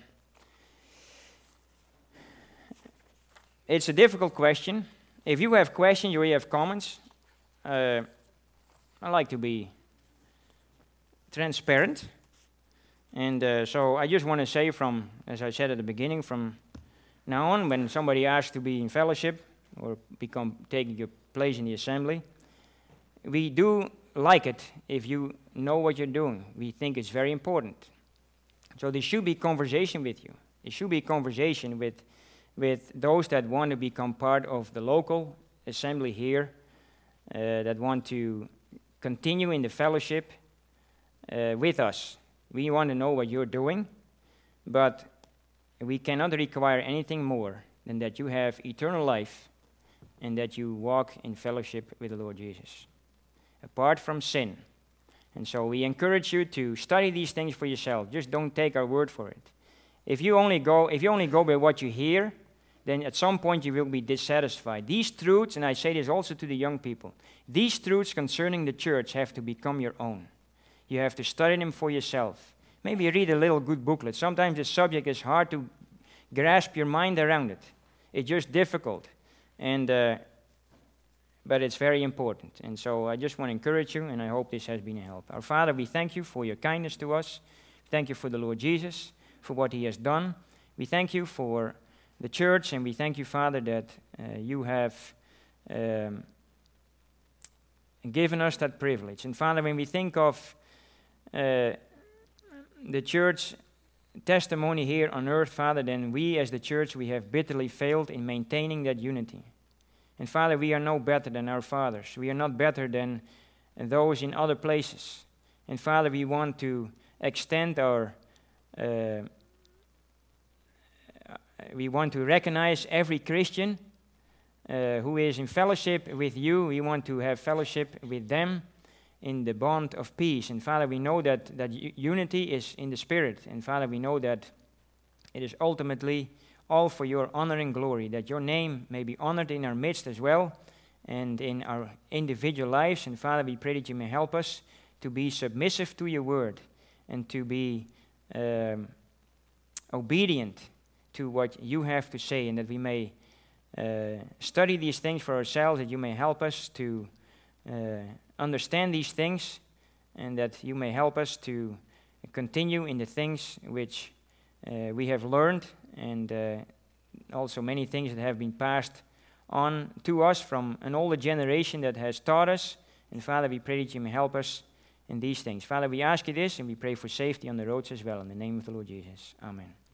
it's a difficult question. If you have questions or you have comments, uh, I like to be transparent. And uh, so I just want to say from, as I said at the beginning, from now on, when somebody asks to be in fellowship or become taking your place in the assembly, we do like it if you know what you're doing. We think it's very important. So there should be conversation with you. There should be conversation with, with those that want to become part of the local assembly here, uh, that want to continue in the fellowship uh, with us. We want to know what you're doing, but we cannot require anything more than that you have eternal life and that you walk in fellowship with the Lord Jesus, apart from sin. And so we encourage you to study these things for yourself. Just don't take our word for it. If you only go, if you only go by what you hear, then at some point you will be dissatisfied. These truths, and I say this also to the young people, these truths concerning the church have to become your own. You have to study them for yourself. Maybe read a little good booklet. Sometimes the subject is hard to grasp your mind around it. It's just difficult. And uh, but it's very important. And so I just want to encourage you, and I hope this has been a help. Our Father, we thank you for your kindness to us. Thank you for the Lord Jesus, for what he has done. We thank you for the church, and we thank you, Father, that uh, you have um, given us that privilege. And Father, when we think of uh, the church testimony here on earth, Father, then we as the church, we have bitterly failed in maintaining that unity. And Father, we are no better than our fathers. We are not better than those in other places. And Father, we want to extend our, uh, we want to recognize every Christian uh, who is in fellowship with you. We want to have fellowship with them in the bond of peace. And Father, we know that, that unity is in the Spirit. And Father, we know that it is ultimately all for your honor and glory, that your name may be honored in our midst as well and in our individual lives. And Father, we pray that you may help us to be submissive to your word and to be um, obedient to what you have to say, and that we may uh, study these things for ourselves, that you may help us to uh, understand these things, and that you may help us to continue in the things which uh, we have learned, and uh, also many things that have been passed on to us from an older generation that has taught us. And Father, we pray that you may help us in these things. Father, we ask you this, and we pray for safety on the roads as well. In the name of the Lord Jesus. Amen.